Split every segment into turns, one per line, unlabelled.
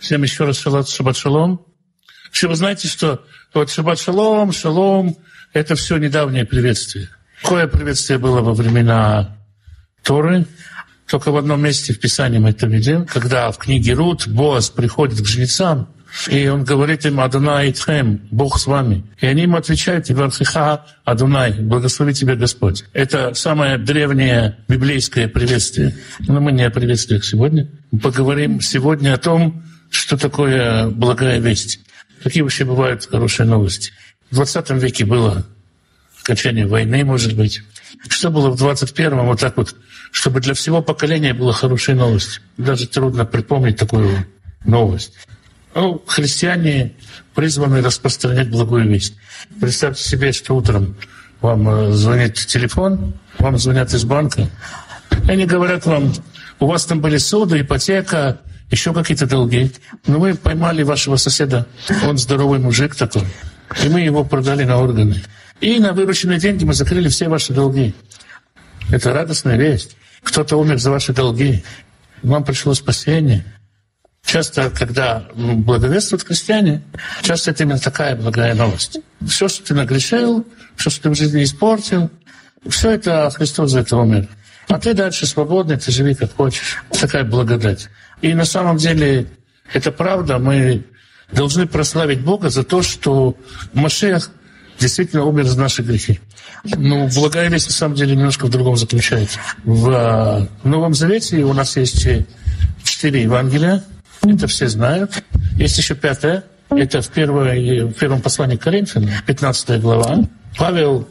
Всем еще раз шаббат шалом. Все вы знаете, что вот шаббат шалом, шалом — это все недавнее приветствие. Какое приветствие было во времена Торы? Только в одном месте в Писании мы это видим, когда в книге Рут Боаз приходит к жнецам, и он говорит им: «Адонай итхем», Бог с вами. И они ему отвечают: «Ивархиха Адонай», благослови тебя Господь. Это самое древнее библейское приветствие. Но мы не о приветствиях сегодня. Мы поговорим сегодня о том, что такое благая весть. Какие вообще бывают хорошие новости. В 20 веке было окончание войны, может быть. Что было в 21-м, вот так вот, чтобы для всего поколения было хорошие новости? Даже трудно припомнить такую новость. Ну, христиане призваны распространять благую весть. Представьте себе, что утром вам звонит телефон, вам звонят из банка, и они говорят вам: у вас там были суды, ипотека, еще какие-то долги. Но мы поймали вашего соседа, он здоровый мужик такой, и мы его продали на органы. И на вырученные деньги мы закрыли все ваши долги. Это радостная весть. Кто-то умер за ваши долги. Вам пришло спасение. Часто, когда благовествуют христиане, часто это именно такая благая новость. Все, что ты нагрешил, все, что ты в жизни испортил, все это Христос за это умер. А ты дальше свободный, ты живи как хочешь. Такая благодать. И на самом деле это правда. Мы должны прославить Бога за то, что Машиах действительно умер за наши грехи. Но благая весть на самом деле немножко в другом заключается. В Новом Завете у нас есть 4 Евангелия. Это все знают. Есть еще 5-е. Это в первом послании к Коринфянам, 15 глава. Павел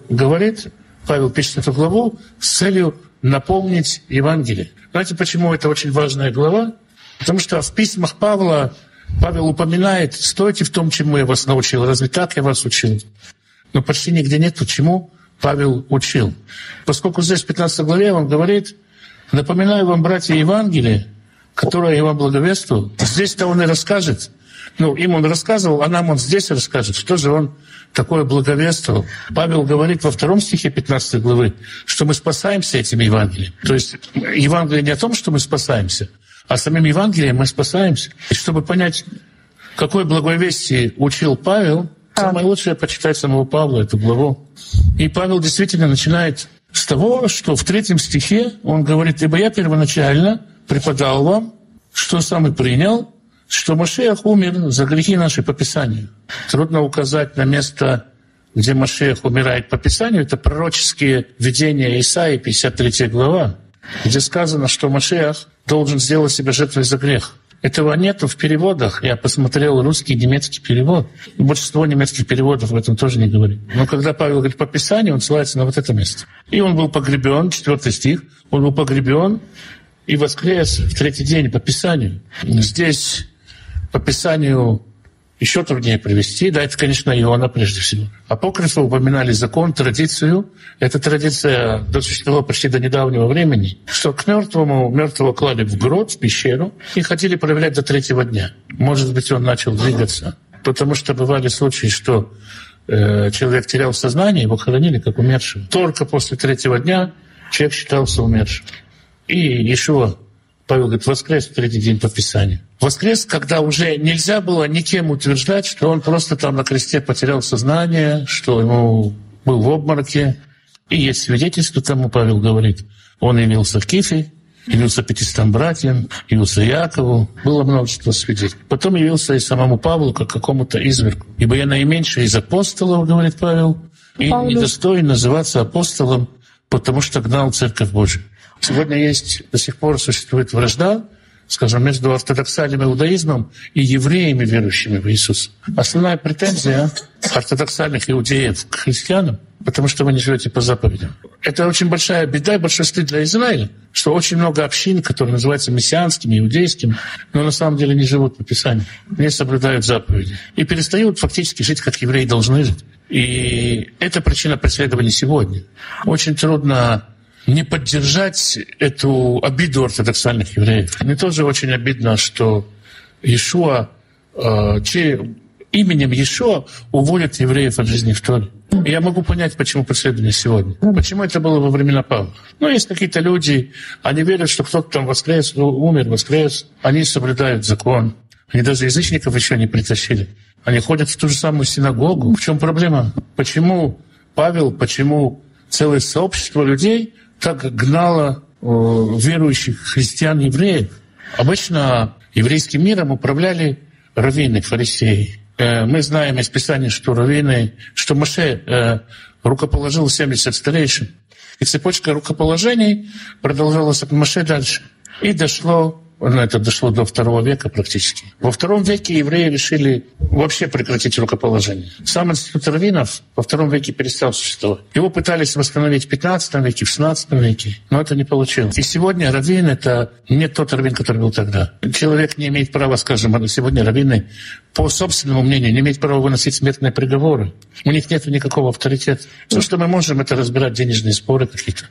пишет эту главу с целью напомнить Евангелие. Знаете, почему это очень важная глава? Потому что в письмах Павел упоминает: «Стойте в том, чему я вас научил». Разве так я вас учил? Но почти нигде нет, почему Павел учил. Поскольку здесь в 15 главе он говорит: «Напоминаю вам, братья, Евангелие, которое я вам благовествовал». Здесь-то он и расскажет. Им он рассказывал, а нам он здесь расскажет, что же он такое благовествовал. Павел говорит во 2 стихе 15 главы, что мы спасаемся этим Евангелием. То есть Евангелие не о том, что мы спасаемся, а самим Евангелием мы спасаемся. И чтобы понять, какой благой вести учил Павел, самое лучшее — почитать самого Павла, эту главу. И Павел действительно начинает с того, что в 3 стихе он говорит: «Ибо я первоначально преподал вам, что сам и принял, что Машиах умер за грехи наши по Писанию». Трудно указать на место, где Машиах умирает по Писанию. Это пророческие видения Исаии, 53 глава, где сказано, что Машиах должен сделать себя жертвой за грех. Этого нету в переводах. Я посмотрел русский и немецкий перевод. Большинство немецких переводов об этом тоже не говорит. Но когда Павел говорит по Писанию, он ссылается на вот это место. И он был погребен, 4 стих, он был погребен и воскрес в 3-й день по Писанию. Здесь по Писанию еще труднее привести. Да, это, конечно, Иоанна прежде всего. Апокрифы упоминали закон, традицию. Эта традиция существовала почти до недавнего времени, что к мертвого клали в грот, в пещеру, и хотели проверять до 3-го дня. Может быть, он начал двигаться. Потому что бывали случаи, что человек терял сознание, его хоронили как умершего. Только после 3-го дня человек считался умершим. И Иешуа, Павел говорит, воскрес в 3-й день по Писанию. Воскрес, когда уже нельзя было никем утверждать, что он просто там на кресте потерял сознание, что ему был в обмороке. И есть свидетельство тому, Павел говорит. Он явился в Кифе, явился 500 братьям, явился Якову. Было множество свидетелей. Потом явился и самому Павлу, как какому-то извергу. «Ибо я наименьший из апостолов, — говорит Павел, — и недостоин называться апостолом, потому что гнал Церковь Божию». Сегодня до сих пор существует вражда, скажем, между ортодоксальным иудаизмом и евреями, верующими в Иисуса. Основная претензия ортодоксальных иудеев к христианам, потому что вы не живете по заповедям. Это очень большая беда и большой стыд для Израиля, что очень много общин, которые называются мессианскими, иудейскими, но на самом деле не живут по Писанию, не соблюдают заповеди и перестают фактически жить, как евреи должны жить. И это причина преследования сегодня. Очень трудно не поддержать эту обиду ортодоксальных евреев. Мне тоже очень обидно, что Иешуа, именем Иешуа уводят евреев от жизни в Торе. И я могу понять, почему преследование сегодня. Почему это было во времена Павла. Есть какие-то люди, они верят, что кто-то там умер, воскрес. Они соблюдают закон. Они даже язычников еще не притащили. Они ходят в ту же самую синагогу. В чем проблема? Почему Павел, почему целое сообщество людей так гнало верующих христиан-евреев? Обычно еврейским миром управляли раввины, фарисеи. Мы знаем из Писания, что раввины, что Моше рукоположил 70 старейшин. И цепочка рукоположений продолжалась от Моше дальше. И это дошло до II века практически. Во II веке евреи решили вообще прекратить рукоположение. Сам институт раввинов во II веке перестал существовать. Его пытались восстановить в XV веке, в XVI веке, но это не получилось. И сегодня раввин — это не тот раввин, который был тогда. Человек не имеет права, скажем, сегодня раввины, по собственному мнению, не имеют права выносить смертные приговоры. У них нет никакого авторитета. Все, что мы можем, это разбирать денежные споры какие-то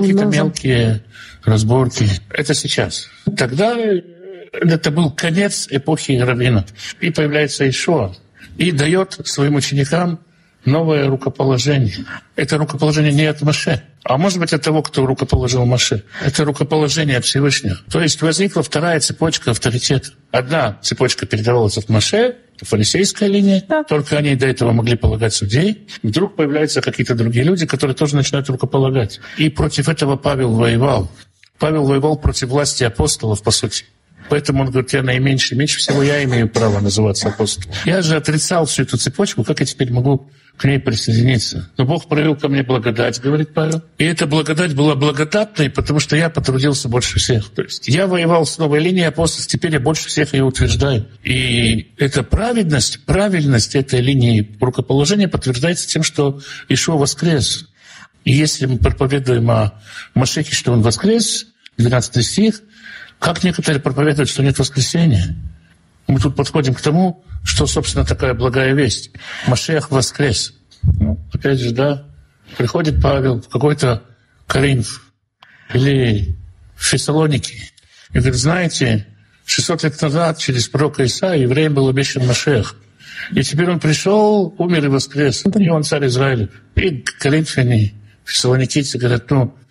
мелкие разборки. Это сейчас. Тогда это был конец эпохи раввинов. И появляется Иешуа и дает своим ученикам новое рукоположение. Это рукоположение не от Моше, а может быть от того, кто рукоположил Моше. Это рукоположение от Всевышнего. То есть возникла вторая цепочка авторитета. Одна цепочка передавалась от Моше, фарисейская линия, только они до этого могли полагать судей. Вдруг появляются какие-то другие люди, которые тоже начинают рукополагать. И против этого Павел воевал. Павел воевал против власти апостолов, по сути. Поэтому он говорит, я наименьший, меньше всего я имею право называться апостолом. Я же отрицал всю эту цепочку, как я теперь могу к ней присоединиться? Но Бог проявил ко мне благодать, говорит Павел. И эта благодать была благодатной, потому что я потрудился больше всех. То есть я воевал с новой линией апостолов, теперь я больше всех ее утверждаю. И эта праведность этой линии рукоположения подтверждается тем, что Иешуа воскрес. И если мы проповедуем о Машехе, что он воскрес, 12 стих, как некоторые проповедуют, что нет воскресения. Мы тут подходим к тому, что, собственно, такая благая весть. Машех воскрес. Опять же, приходит Павел в какой-то Коринф или в Фессалоники и говорит, знаете, 600 лет назад через пророка Исаию евреям был обещан Машех. И теперь он пришел, умер и воскрес. И он царь Израиля. И коринфяне, фессалоникийцы говорят,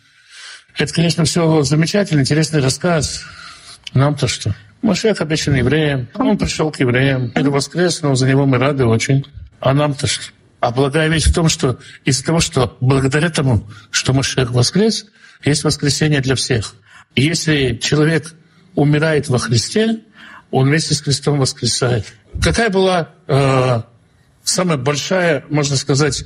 это, конечно, все замечательно, интересный рассказ. Нам-то что? Машех обещан евреям, он пришел к евреям, и воскрес, но за него мы рады очень. А нам-то что? А благая вещь в том, что из-за того, что благодаря тому, что Машех воскрес, есть воскресение для всех. И если человек умирает во Христе, он вместе с Христом воскресает. Какая была самая большая, можно сказать,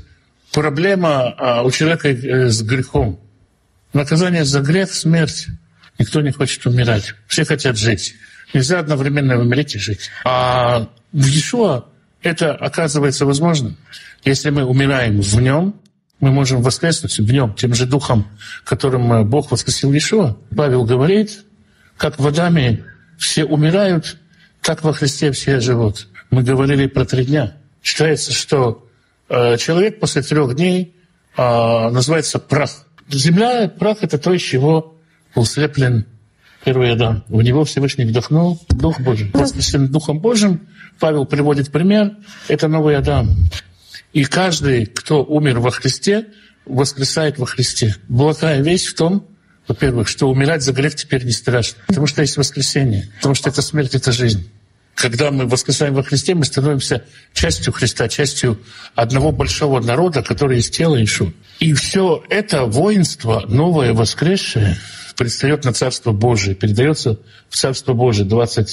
проблема у человека с грехом? Наказание за грех — смерть. Никто не хочет умирать. Все хотят жить. Нельзя одновременно умереть и жить. А в Иешуа это оказывается возможным. Если мы умираем в Нем, мы можем воскреснуть в Нем тем же Духом, которым Бог воскресил Иешуа. Павел говорит, как в Адаме все умирают, так во Христе все живут. Мы говорили про 3 дня. Считается, что человек после 3 дней называется прах. Земля, прах — это то, из чего был слеплен первый Адам. В него Всевышний вдохнул Дух Божий. Воскресен Духом Божьим, Павел приводит пример, это новый Адам. И каждый, кто умер во Христе, воскресает во Христе. Благая вещь в том, во-первых, что умирать за грех теперь не страшно, потому что есть воскресение, потому что это смерть, это жизнь. Когда мы воскресаем во Христе, мы становимся частью Христа, частью одного большого народа, который есть тело Иешуа. И все это воинство, новое, воскресшее, предстает на Царство Божие, передается в Царство Божие,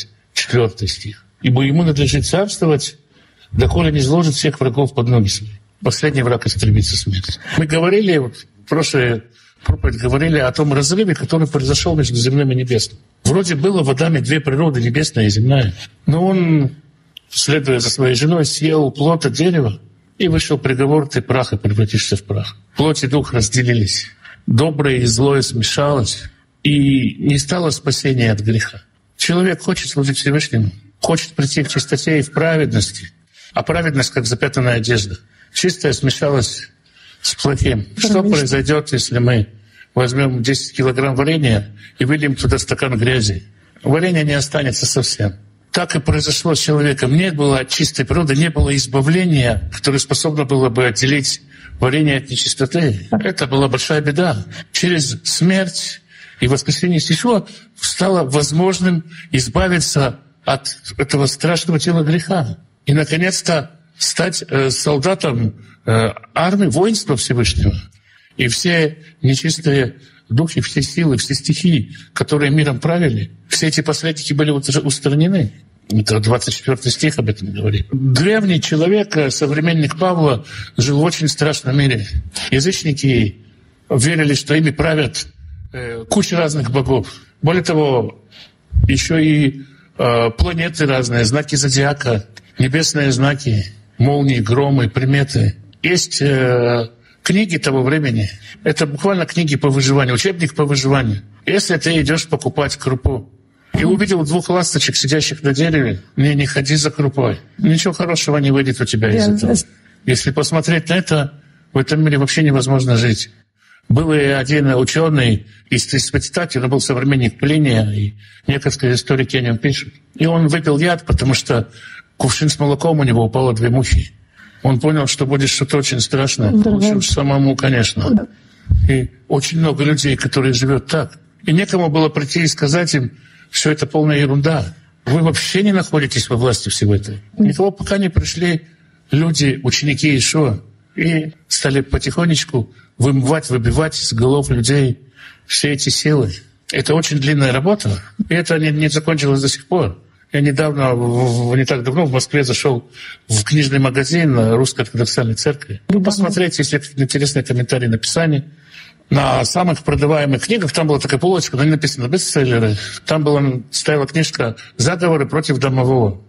24 стих. «Ибо ему надлежит царствовать, доколе не изложит всех врагов под ноги свои». Последний враг истребится смерть. Мы говорили, в прошлой проповеди говорили о том разрыве, который произошел между земным и небесным. Вроде было в Адаме 2 природы, небесная и земная. Но он, следуя за своей женой, съел плод от дерева, и вышел приговор: ты прах, и превратишься в прах. Плоть и дух разделились. Доброе и злое смешалось, и не стало спасения от греха. Человек хочет служить Всевышнему, хочет прийти в чистоте и в праведности. А праведность, как запятнанная одежда. Чистое смешалось с плохим. Что произойдет, если мы возьмем 10 килограмм варенья и выльем туда стакан грязи? Варенье не останется совсем. Так и произошло с человеком. Не было чистой природы, не было избавления, которое способно было бы отделить варенье от нечистоты. Это была большая беда. Через смерть и воскресение Иешуа стало возможным избавиться от этого страшного тела греха. И, наконец-то, стать солдатом армии, воинства Всевышнего. И все нечистые духи, все силы, все стихии, которые миром правили, все эти посредники были уже устранены. Это 24 стих об этом говорит. Древний человек, современник Павла, жил в очень страшном мире. Язычники верили, что ими правят куча разных богов. Более того, еще и планеты разные, знаки зодиака, небесные знаки, молнии, громы, приметы. Есть книги того времени. Это буквально книги по выживанию, учебник по выживанию. Если ты идешь покупать крупу и увидел 2 ласточек, сидящих на дереве, не ходи за крупой. Ничего хорошего не выйдет у тебя из этого. Если посмотреть на это, в этом мире вообще невозможно жить. Был и один ученый, исследователь, он был современник Плиния, и некоторые историки о нем пишут. И он выпил яд, потому что кувшин с молоком у него упало 2 мухи. Он понял, что будет что-то очень страшное. Лучше уж самому, конечно. И очень много людей, которые живут так. И некому было прийти и сказать им, что это полная ерунда. Вы вообще не находитесь во власти всего этого. Никого пока не пришли люди, ученики Иешуа, и стали потихонечку вымывать, выбивать из голов людей все эти силы. Это очень длинная работа, и это не закончилось до сих пор. Я недавно, не так давно в Москве зашел в книжный магазин Русской ортодоксальной церкви. Посмотреть, если интересные комментарии написания. На самых продаваемых книгах там была такая полочка, на ней написано «бестселлеры». Там стояла книжка «Заговоры против домового».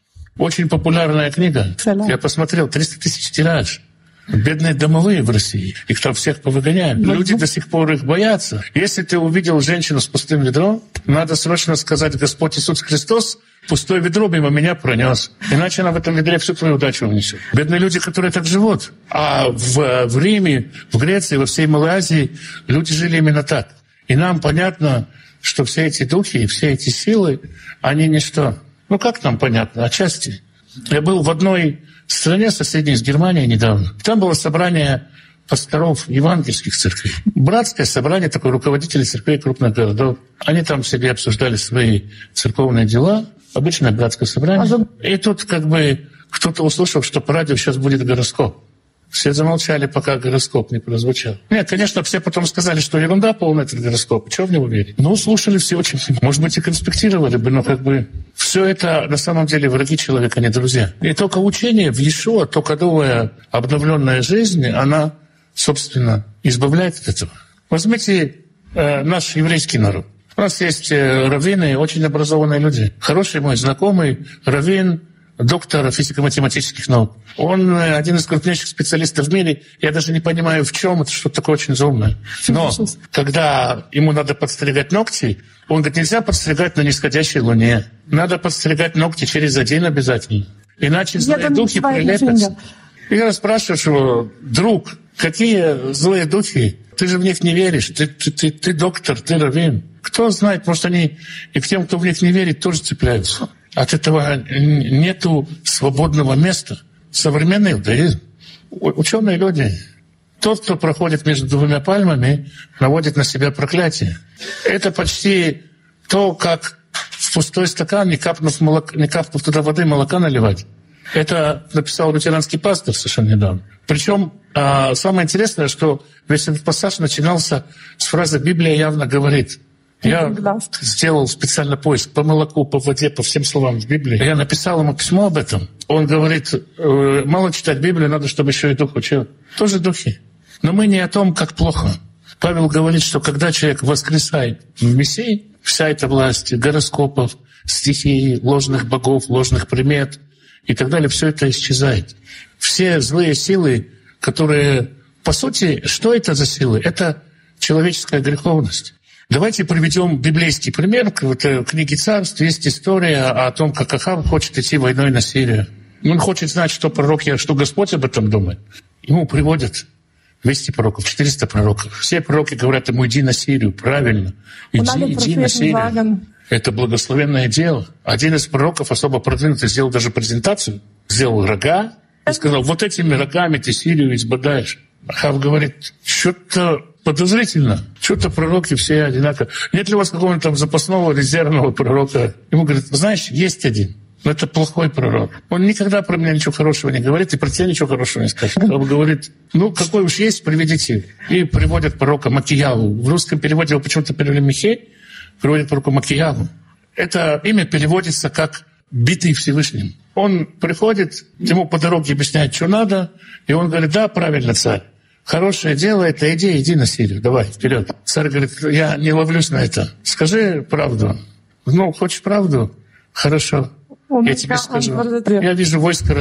Очень популярная книга. Я посмотрел, 300 тысяч тираж. Бедные домовые в России. Их там всех повыгоняют. Люди до сих пор их боятся. Если ты увидел женщину с пустым ведром, надо срочно сказать: «Господь Иисус Христос пустое ведро мимо меня пронес». Иначе она в этом ведре всю твою удачу унесет. Бедные люди, которые так живут. А в Риме, в Греции, во всей Малой Азии люди жили именно так. И нам понятно, что все эти духи, все эти силы, они ничто. Ну как нам понятно? Отчасти. Я был в одной стране, соседней с Германией недавно. Там было собрание пасторов евангельских церквей. Братское собрание, такое, руководители церквей крупных городов. Они там себе обсуждали свои церковные дела. Обычное братское собрание. И тут кто-то услышал, что по радио сейчас будет гороскоп. Все замолчали, пока гороскоп не прозвучал. Нет, конечно, все потом сказали, что ерунда полная этот гороскоп. Чего в него верить? Ну, слушали все очень. Может быть, и конспектировали бы, но все это на самом деле враги человека, а не друзья. И только учение в Иешуа, только новая обновленная жизнь, она, собственно, избавляет от этого. Возьмите наш еврейский народ. У нас есть раввины, очень образованные люди. Хороший мой знакомый раввин, доктор физико-математических наук. Он один из крупнейших специалистов в мире. Я даже не понимаю, в чем это, что-то такое очень заумное. Но когда ему надо подстригать ногти, он говорит: нельзя подстригать на нисходящей луне. Надо подстригать ногти через один обязательно. Иначе злые духи прилепятся. И я спрашиваю его: друг, какие злые духи? Ты же в них не веришь. Ты доктор, ты раввин. Кто знает, может, они и к тем, кто в них не верит, тоже цепляются. От этого нету свободного места. Современный иудаизм. Ученые люди. Тот, кто проходит между 2 пальмами, наводит на себя проклятие. Это почти то, как в пустой стакан, не капнув туда воды, молока наливать. Это написал лютеранский пастор совершенно недавно. Причем самое интересное, что весь этот пассаж начинался с фразы «Библия явно говорит». Я сделал специально поиск по молоку, по воде, по всем словам в Библии. Я написал ему письмо об этом. Он говорит: мало читать Библию, надо, чтобы еще и дух учил. Тоже духи. Но мы не о том, как плохо. Павел говорит, что когда человек воскресает в Мессии, вся эта власть гороскопов, стихий, ложных богов, ложных примет и так далее, все это исчезает. Все злые силы, которые, по сути, что это за силы? Это человеческая греховность. Давайте приведем библейский пример. В книге Царств есть история о том, как Ахав хочет идти войной на Сирию. Он хочет знать, что Господь об этом думает. Ему приводят 200 пророков, 400 пророков. Все пророки говорят ему: иди на Сирию, правильно. Иди на Сирию. Это благословенное дело. Один из пророков, особо продвинутый, сделал даже презентацию, сделал рога и сказал: вот этими рогами ты Сирию избавляешь. Ахав говорит: что-то подозрительно. Что-то пророки все одинаковые. Нет ли у вас какого-нибудь там запасного резервного пророка? Ему говорят, знаешь, есть один. Но это плохой пророк. Он никогда про меня ничего хорошего не говорит, и про тебя ничего хорошего не скажет. Он говорит, какой уж есть, приведите. И приводят пророка Макияву. В русском переводе его почему-то перевели Михей, приводят пророка Макияву. Это имя переводится как «битый Всевышним». Он приходит, ему по дороге объясняет, что надо, и он говорит, да, правильно, царь. Хорошее дело, это иди на Сирию, давай, вперед. Царь говорит, я не ловлюсь на это. Скажи правду. Хочешь правду? Хорошо. Я тебе скажу. Я вижу войско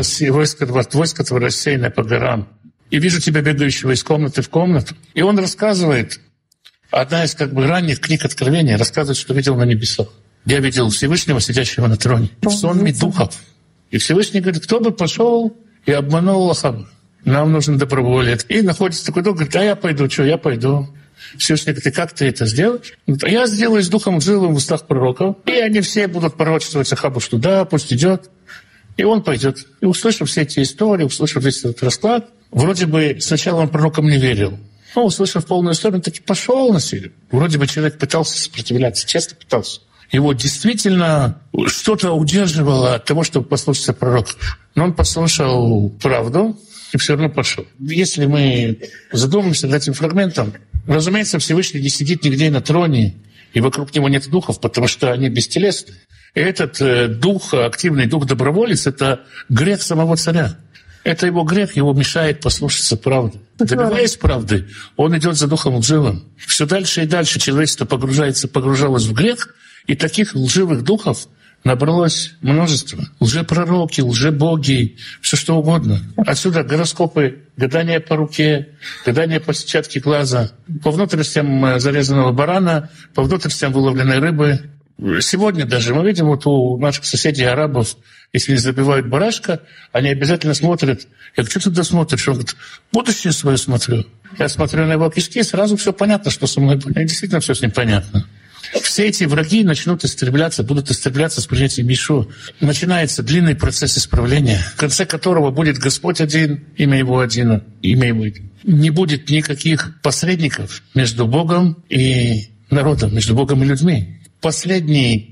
твое рассеянное по горам. И вижу тебя бегающего из комнаты в комнату. И он рассказывает, одна из ранних книг Откровения, рассказывает, что видел на небесах. Я видел Всевышнего, сидящего на троне, в сонме духов. И Всевышний говорит, кто бы пошел и обманул Ахаба? Нам нужен доброволец. И находится такой дух, говорит, я пойду, я пойду. Всевышний говорит, и как ты это сделаешь? Я сделаю с духом живым в устах пророков, и они все будут пророчествовать Ахабу, что да, пусть идет. И он пойдет. И услышав все эти истории, услышав весь этот расклад, вроде бы сначала он пророкам не верил. Но услышав полную историю, он таки пошел на Сирию. Вроде бы человек пытался сопротивляться, честно пытался. Его действительно что-то удерживало от того, чтобы послушаться пророка. Но он послушал правду и все равно пошел. Если мы задумаемся над этим фрагментом, разумеется, Всевышний не сидит нигде на троне, и вокруг него нет духов, потому что они бестелесны. И этот дух, активный дух доброволец, это грех самого царя. Это его грех, его мешает послушаться правды. Добиваясь правды, он идет за духом лживым. Все дальше и дальше человечество погружалось в грех, и таких лживых духов набралось множество. Лжепророки, лжебоги, все что угодно. Отсюда гороскопы, гадания по руке, гадания по сетчатке глаза, по внутренностям зарезанного барана, по внутренностям выловленной рыбы. Сегодня даже мы видим у наших соседей арабов, если не забивают барашка, они обязательно смотрят. Я говорю, что ты туда смотришь? Он говорит, будущее свое смотрю. Я смотрю на его кишки, сразу все понятно, что со мной будет. И действительно все с ним понятно. Все эти враги начнут истребляться, будут истребляться с принятием Иешуа. Начинается длинный процесс исправления, в конце которого будет Господь один, имя Его один, имя Его один. Не будет никаких посредников между Богом и народом, между Богом и людьми. Последнее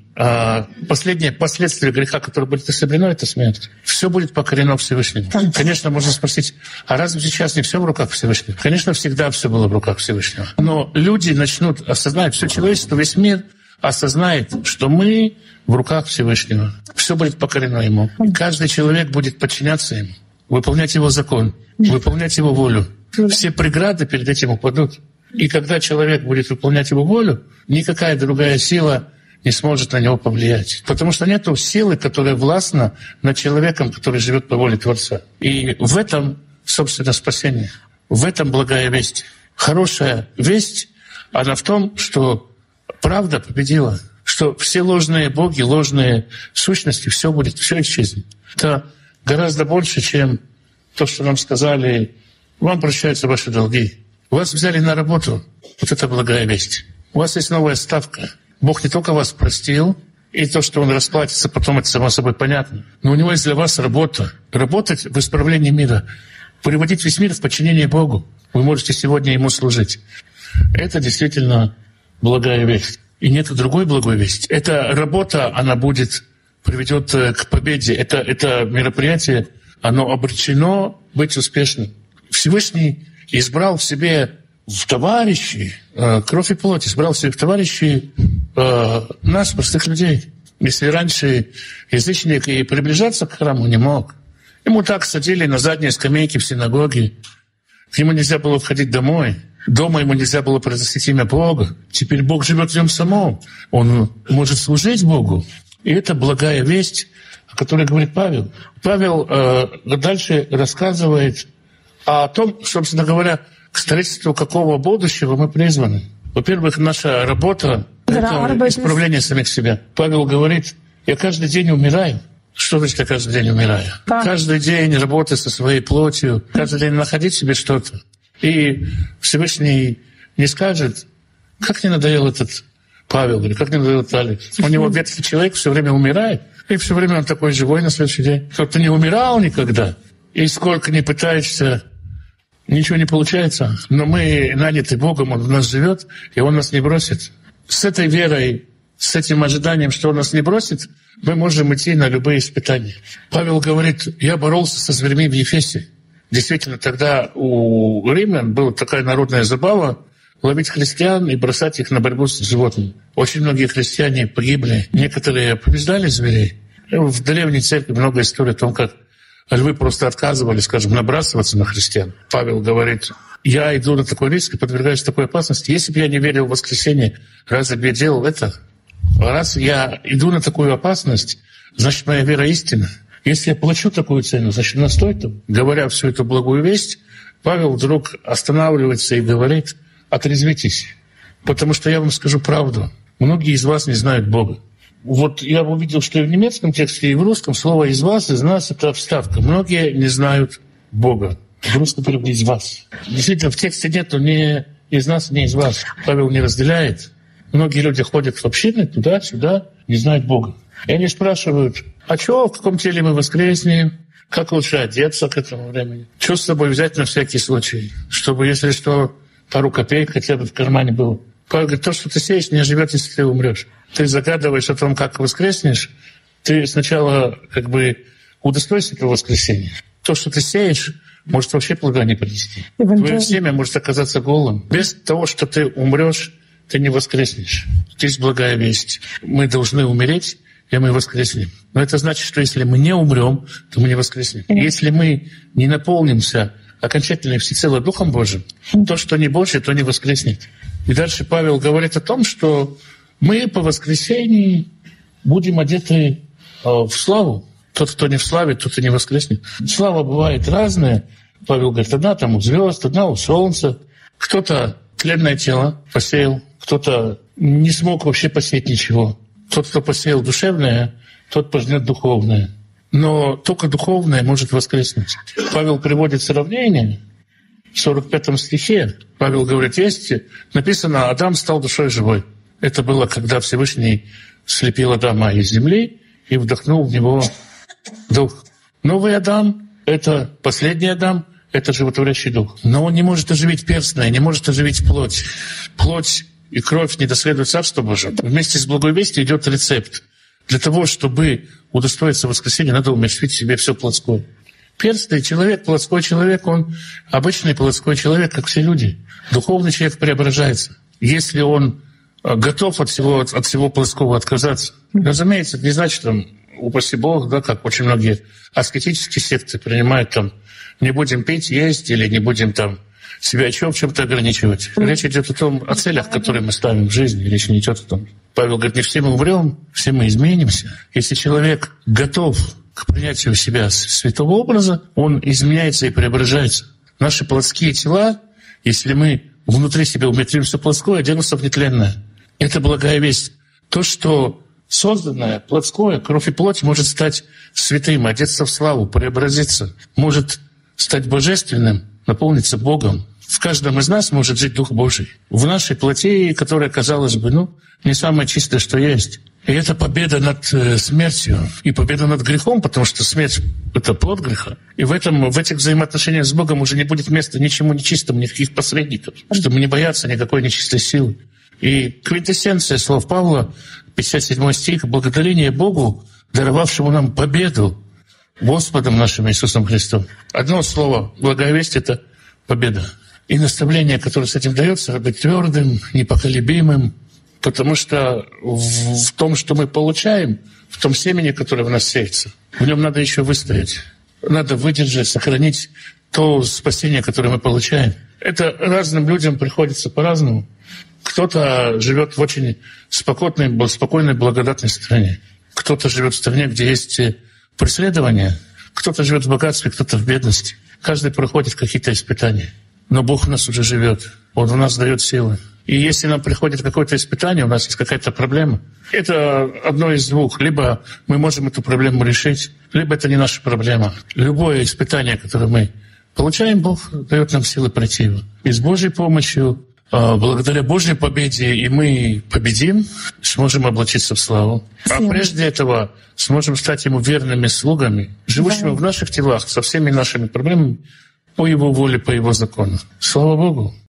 последствие греха, которое будет истреблено, это смерть. Все будет покорено Всевышнему. Конечно, можно спросить, а разве сейчас не все в руках Всевышнего? Конечно, всегда все было в руках Всевышнего. Но люди начнут осознать, все человечество, весь мир осознает, что мы в руках Всевышнего. Все будет покорено Ему. И каждый человек будет подчиняться Ему, выполнять Его закон, выполнять Его волю. Все преграды перед этим упадут. И когда человек будет выполнять Его волю, никакая другая сила не сможет на него повлиять. Потому что нет силы, которая властна над человеком, который живет по воле Творца. И в этом, собственно, спасение. В этом благая весть. Хорошая весть, она в том, что правда победила, что все ложные боги, ложные сущности, все исчезнет. Это гораздо больше, чем то, что нам сказали, вам прощаются ваши долги. Вас взяли на работу. Вот это благая весть. У вас есть новая ставка. Бог не только вас простил, и то, что Он расплатится, потом это само собой понятно. Но у Него есть для вас работа. Работать в исправлении мира. Приводить весь мир в подчинение Богу. Вы можете сегодня Ему служить. Это действительно благая весть. И нет другой благой вести. Эта работа, она приведет к победе. Это мероприятие, оно обречено быть успешным. Всевышний избрал в себе в товарищи, кровь и плоть, избрал себе в товарищи нас, простых людей. Если раньше язычник и приближаться к храму не мог, ему так садили на задние скамейки в синагоге, к нему нельзя было входить домой, дома ему нельзя было произносить имя Бога. Теперь Бог живет в нем самом, он может служить Богу. И это благая весть, о которой говорит Павел. Павел дальше рассказывает о том, собственно говоря, к строительству какого будущего мы призваны. Во-первых, наша работа — это исправление самих себя. Павел говорит, я каждый день умираю. Что значит, я каждый день умираю? Да. Каждый день работать со своей плотью, каждый день находить себе что-то. И Всевышний не скажет, как не надоел этот Павел, или как не надоел этот Алекс. У него ветхий человек все время умирает, и все время он такой живой на следующий день. Кто-то не умирал никогда. И сколько не пытаешься ничего не получается, но мы наняты Богом, Он в нас живет, и Он нас не бросит. С этой верой, с этим ожиданием, что Он нас не бросит, мы можем идти на любые испытания. Павел говорит, я боролся со зверьми в Ефесе. Действительно, тогда у римлян была такая народная забава ловить христиан и бросать их на борьбу с животными. Очень многие христиане погибли, некоторые побеждали зверей. В древней церкви много историй о том, как львы просто отказывались, скажем, набрасываться на христиан. Павел говорит, я иду на такой риск и подвергаюсь такой опасности. Если бы я не верил в воскресение, разве бы я делал это? Раз я иду на такую опасность, значит, моя вера истинна. Если я плачу такую цену, значит, она стоит того. Говоря всю эту благую весть, Павел вдруг останавливается и говорит, отрезвитесь, потому что я вам скажу правду. Многие из вас не знают Бога. Вот я увидел, что и в немецком тексте, и в русском слово «из вас», «из нас» — это вставка. Многие не знают Бога. В русском переводе «из вас». Действительно, в тексте нету ни «из нас», ни «из вас». Павел не разделяет. Многие люди ходят в общины туда-сюда, не знают Бога. И они спрашивают, а что, в каком теле мы воскреснем? Как лучше одеться к этому времени? Что с собой взять на всякий случай? Чтобы, если что, пару копеек хотя бы в кармане было. Павел говорит, то, что ты сеешь, не живет, если ты умрешь. Ты загадываешь о том, как воскреснешь, ты сначала как бы удостойся этого воскресения. То, что ты сеешь, может вообще плода не принести. Твое семя может оказаться голым. Без того, что ты умрешь, ты не воскреснешь. Здесь благая весть. Мы должны умереть, и мы воскреснем. Но это значит, что если мы не умрем, то мы не воскреснем. Если мы не наполнимся окончательно и всецело Духом Божьим, то, что не Божье, то не воскреснет. И дальше Павел говорит о том, что мы по воскресении будем одеты в славу. Тот, кто не в славе, тот и не воскреснет. Слава бывает разная. Павел говорит, одна там у звезд, одна у солнца. Кто-то тленное тело посеял, кто-то не смог вообще посеять ничего. Тот, кто посеял душевное, тот пожнет духовное. Но только духовное может воскреснуть. Павел приводит сравнение в 45 стихе. Павел говорит, есть написано, Адам стал душой живой. Это было, когда Всевышний слепил Адама из земли и вдохнул в него дух. Новый Адам — это последний Адам, это животворящий дух. Но он не может оживить перстное, не может оживить плоть. Плоть и кровь не доследуют Царство Божие. Вместе с благой вестью идет рецепт. Для того, чтобы удостоиться воскресения, надо умерщвить в себе все плотское. Перстный человек, плотской человек, он обычный плотской человек, как все люди. Духовный человек преображается. Если он готов от всего плотского отказаться. Разумеется, это не значит, упаси Бог, да, как очень многие аскетические секты принимают, там, не будем пить, есть, или не будем там себя еще в чем-то ограничивать. Речь идет о целях, которые мы ставим в жизни. Речь не идет о том. Павел говорит, не все мы умрем, все мы изменимся. Если человек готов к принятию себя святого образа, он изменяется и преображается. Наши плотские тела, если мы внутри себя умертвим все плотское, оденутся в нетленное. Это благая весть. То, что созданное, плотское, кровь и плоть может стать святым, одеться в славу, преобразиться, может стать божественным, наполниться Богом. В каждом из нас может жить Дух Божий. В нашей плоти, которая, казалось бы, не самое чистое, что есть. И это победа над смертью и победа над грехом, потому что смерть — это плод греха. И в этих взаимоотношениях с Богом уже не будет места ничему нечистому, никаких посредников, чтобы не бояться никакой нечистой силы. И квинтэссенция слов Павла, 57 стих, «Благодарение Богу, даровавшему нам победу Господом нашим Иисусом Христом». Одно слово «благая весть» — это победа. И наставление, которое с этим дается, быть твердым, непоколебимым, потому что в том, что мы получаем, в том семени, которое в нас сеется, в нем надо еще выстоять. Надо выдержать, сохранить то спасение, которое мы получаем. Это разным людям приходится по-разному. Кто-то живет в очень спокойной, благодатной стране. Кто-то живет в стране, где есть преследования. Кто-то живет в богатстве, кто-то в бедности. Каждый проходит какие-то испытания. Но Бог в нас уже живет. Он в нас дает силы. И если нам приходит какое-то испытание, у нас есть какая-то проблема, это одно из двух. Либо мы можем эту проблему решить, либо это не наша проблема. Любое испытание, которое мы получаем, Бог дает нам силы пройти его. И с Божьей помощью, благодаря Божьей победе, и мы победим, сможем облачиться в славу. А прежде этого сможем стать Ему верными слугами, живущими в наших телах, со всеми нашими проблемами, по Его воле, по Его закону. Слава Богу!